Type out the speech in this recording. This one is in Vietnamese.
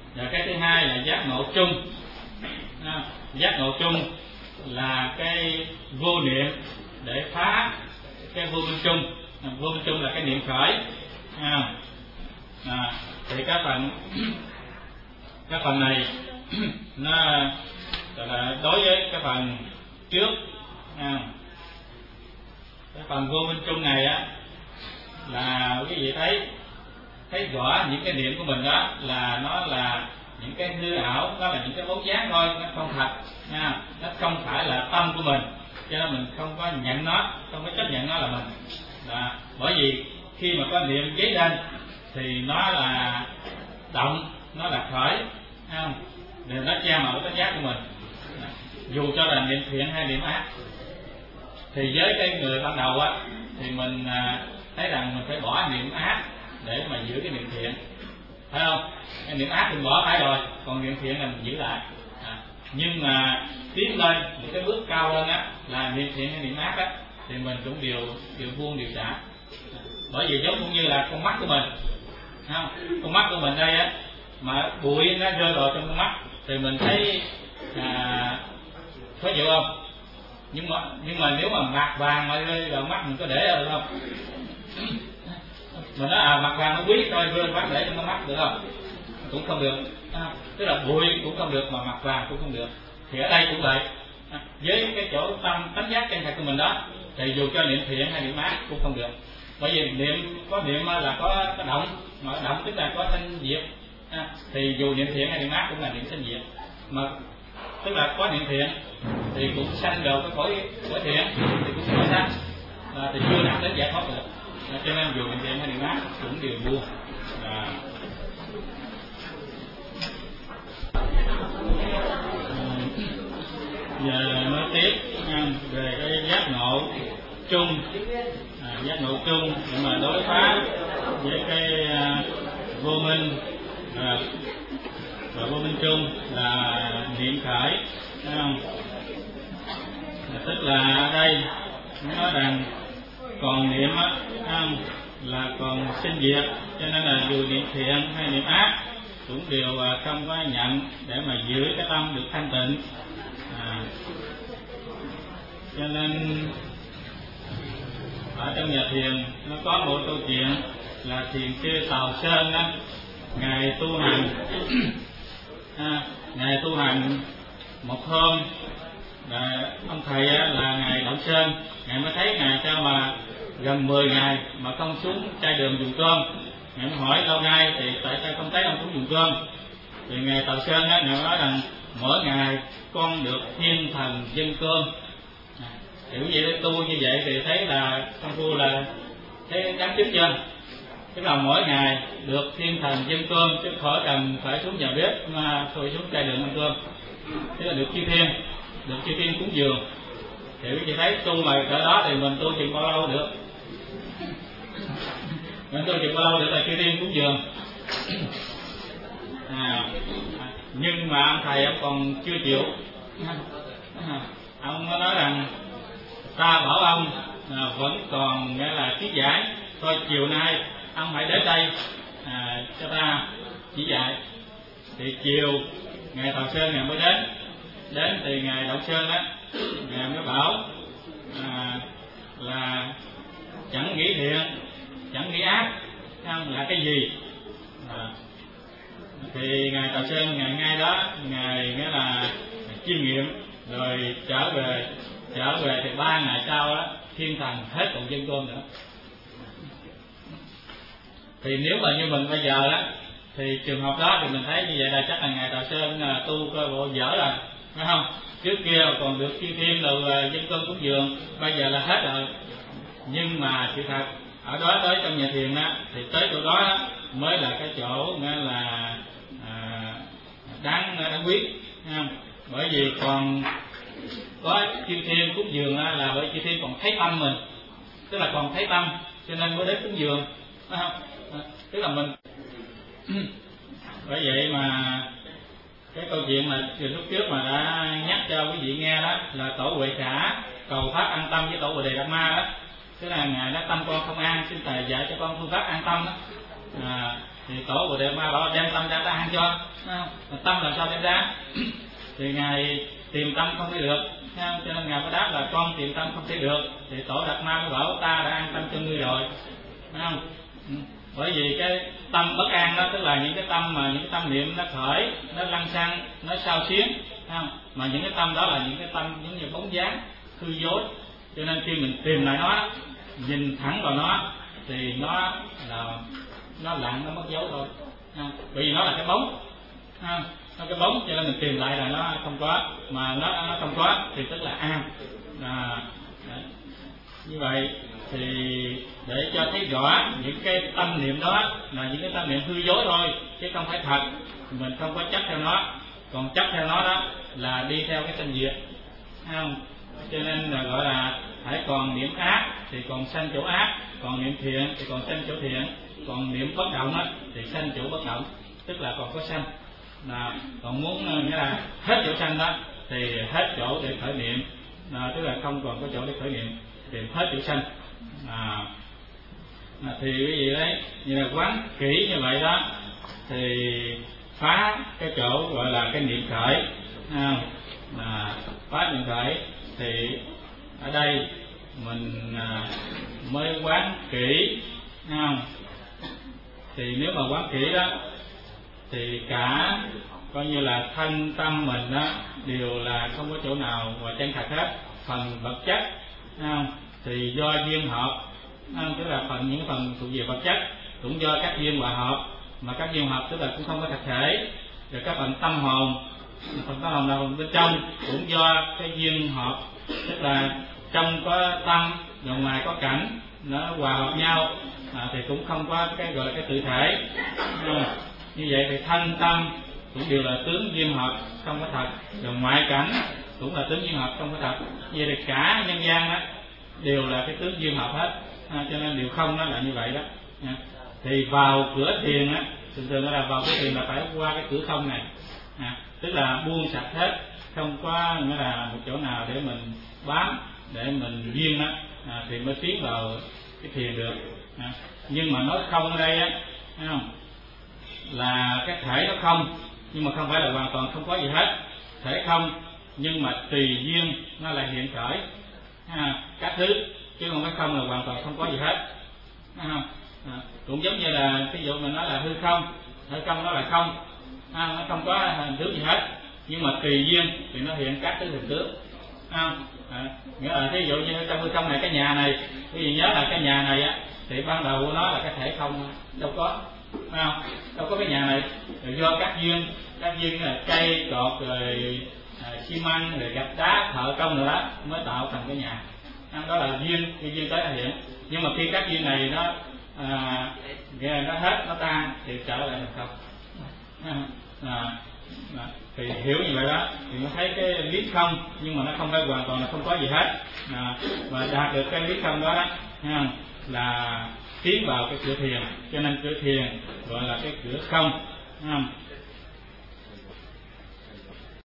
Và cái thứ hai là giác ngộ chung. Giác ngộ chung là cái vô niệm để phá cái vô minh chung. Vô minh chung là cái niệm khởi. Thì cái phần này nó là đối với cái phần trước. Cái phần vô minh chung này á là quý vị thấy rõ những cái niệm của mình đó là nó là những cái hư ảo, nó là những cái bóng dáng thôi, nó không thật nha, nó không phải là tâm của mình, cho nên mình không có nhận nó, không có chấp nhận nó là mình. Bởi vì khi mà có niệm giấy lên thì nó là động, nó là khởi, để nó che mờ cái giác của mình, dù cho là niệm thiện hay niệm ác. Thì với cái người ban đầu á thì mình thấy rằng mình phải bỏ niệm ác để mà giữ cái niệm thiện, phải không? Cái niệm ác mình bỏ phải rồi, còn niệm thiện là mình giữ lại. Nhưng mà tiến lên những cái bước cao hơn á là niệm thiện hay niệm ác á thì mình cũng đều buông đều xả. Bởi vì giống cũng như là con mắt của mình, không? Con mắt của mình đây á mà bụi nó rơi vào trong con mắt thì mình thấy khó chịu không? Nhưng mà nếu mà mạt vàng mà rơi vào mắt mình có để được không? Mình nói mặt vàng nó quý thôi, rơi mắt để trong con mắt được không? Cũng không được. Tức là bụi cũng không được mà mặt vàng cũng không được. Thì ở đây cũng vậy. Với cái chỗ tâm tánh giác chân thật của mình đó thì dù cho niệm thiện hay niệm ác cũng không được. Bởi vì niệm là có động, mà động tức là có thanh diệt. Thì dù niệm thiện hay niệm ác cũng là niệm thanh diệt. Mà tức là có niệm thiện thì cũng sanh được cái cõi thiện, thì cũng có sanh, thì chưa đạt đến giải thoát được. Cho nên dù niệm thiện hay niệm ác cũng đều buông. Giờ nói tiếp về cái giác ngộ chung. Giác ngộ chung để mà đối phá với cái vô minh, và vô minh chung là niệm khởi, thấy không? Tức là ở đây nói rằng còn niệm á là còn sinh diệt, cho nên là dù niệm thiện hay niệm ác cũng đều không có nhận để mà giữ cái tâm được thanh tịnh. Cho nên ở trong nhà thiền nó có một câu chuyện là thiền sư Tào Sơn đó, ngài tu hành ngài tu hành một hôm là ông thầy là ngài Đậu Sơn, ngài mới thấy ngài sao mà gần 10 ngày mà không xuống chai đường dùng cơm. Ngài mới hỏi lâu nay thì tại sao không thấy ông xuống dùng cơm. Thì ngài Tào Sơn ngài nói rằng mỗi ngày con được thiên thần dâng cơm. Kiểu vậy tu như vậy thì thấy là công phu là thấy đáng chức chưa? Tức là mỗi ngày được thiên thần dâng cơm chứ khỏi cần phải xuống nhà bếp mà thôi xuống chai đường ăn cơm. Tức là được chư thiên cúng dường. Thì quý vị thấy tu mà cỡ đó thì mình tu chừng bao lâu được? Mình tu chừng bao lâu được là chư thiên cúng dường? Nhưng mà ông thầy ông còn chưa chịu. Ông nói rằng ta bảo ông vẫn còn nghĩa là thuyết giải, thôi chiều nay ông hãy đến đây cho ta chỉ dạy. Thì chiều ngài Tào Sơn ngài mới đến thì ngài Đậu Sơn á ngài mới bảo là chẳng nghĩ thiện chẳng nghĩ ác là cái gì. Thì ngài Tào Sơn ngài ngay đó ngài nghĩa là chiêm nghiệm rồi trở về thì 3 ngày sau đó thiên thần hết còn dân cơm nữa. Thì nếu mà như mình bây giờ đó thì trường hợp đó thì mình thấy như vậy là chắc là ngài Tào Sơn tu cơ bộ dở rồi, phải không? Trước kia còn được chư thiên rồi dân cơm cúng dường, bây giờ là hết rồi. Nhưng mà sự thật ở đó tới trong nhà thiền á thì tới chỗ đó mới là cái chỗ nghĩa là đáng quý, bởi vì còn có chư thiên cúng dường là bởi chư thiên còn thấy tâm mình, tức là còn thấy tâm cho nên mới đến cúng dường, phải không? Tức là mình bởi vậy mà cái câu chuyện mà từ lúc trước mà đã nhắc cho quý vị nghe đó là tổ Huệ Khả cầu pháp an tâm với tổ Bồ Đề Đạt Ma đó, tức là ngài nói tâm con không an, xin thầy dạy cho con phương pháp an tâm đó. thì tổ Bồ Đề Ma bảo đem tâm ra ta ăn cho, tâm làm sao đem ra? Thì ngài tìm tâm không thấy được, cho nên ngài mới đáp là con tìm tâm không thấy được. Thì tổ Đạt Ma mới bảo ta đã ăn tâm cho ngươi rồi, phải không? Bởi vì cái tâm bất an đó, tức là những cái tâm mà những cái tâm niệm nó khởi, nó lăng xăng, nó xao xuyến, không? Mà những cái tâm đó là những cái tâm giống như bóng dáng hư dối. Cho nên khi mình tìm lại nó, nhìn thẳng vào nó thì nó lặng, nó mất dấu thôi, bởi vì nó là cái bóng, nó cái bóng, cho nên mình tìm lại là nó không có, mà nó không có thì tức là an. Như vậy thì để cho thấy rõ những cái tâm niệm đó là những cái tâm niệm hư dối thôi, chứ không phải thật. Mình không có chấp theo nó, còn chấp theo nó đó là đi theo cái sanh diệt, không? Cho nên là gọi là hãy còn niệm ác thì còn sanh chỗ ác, còn niệm thiện thì còn sanh chỗ thiện, còn niệm bất động á thì sanh chỗ bất động, tức là còn có sanh. Còn muốn nghĩa là hết chỗ sanh đó thì hết chỗ để khởi niệm, tức là không còn có chỗ để khởi niệm thì hết chỗ sanh. Thì cái gì đấy, như là quán kỹ như vậy đó thì phá cái chỗ gọi là cái niệm khởi, phá niệm khởi. Thì ở đây mình mới quán kỹ, thì nếu mà quán kỹ đó thì cả coi như là thân tâm mình đó đều là không có chỗ nào mà chân thật hết. Phần vật chất thì do duyên hợp, tức là những phần thuộc về vật chất cũng do các duyên hòa hợp, mà các duyên hợp tức là cũng không có thật thể. Rồi các phần tâm hồn là bên trong cũng do cái duyên hợp, tức là trong có tâm rồi ngoài có cảnh, nó hòa hợp nhau, thì cũng không có cái gọi là cái tự thể. Như vậy thì thân tâm cũng đều là tướng duyên hợp không có thật, rồi ngoại cảnh cũng là tướng duyên hợp không có thật. Vậy thì cả nhân gian đó đều là cái tướng duyên hợp hết, cho nên điều không đó là như vậy đó. Thì vào cửa thiền á, thường là vào cái thiền là phải qua cái cửa không này, tức là buông sạch hết, không có nghĩa là một chỗ nào để mình bám, để mình duyên đó, thì mới tiến vào cái thiền được. Nhưng mà nói không ở đây á, thấy không? Là cái thể nó không, nhưng mà không phải là hoàn toàn không có gì hết. Thể không nhưng mà tùy duyên nó là hiện khởi các thứ, chứ không phải không là hoàn toàn không có gì hết. Cũng giống như là ví dụ mình nói là hư không, hư không nó là không, nó không có hình tướng gì hết, nhưng mà tùy duyên thì nó hiện các thứ hình tướng. Nghĩa là ví dụ như trong hư không này, cái nhà này, quý vị nhớ là cái nhà này á thì ban đầu của nó là cái thể không, đâu có cái nhà này. Rồi do các duyên là cây cột rồi xi măng rồi gạch đá thợ công rồi đó mới tạo thành cái nhà. Đó là duyên tới là hiện. Nhưng mà khi các duyên này nó hết, nó tan thì trở lại là không. Thì hiểu như vậy đó thì nó thấy cái lý không, nhưng mà nó không phải hoàn toàn là không có gì hết. Và đạt được cái lý không đó là tiến vào cái cửa thiền, cho nên cửa thiền gọi là cái cửa không.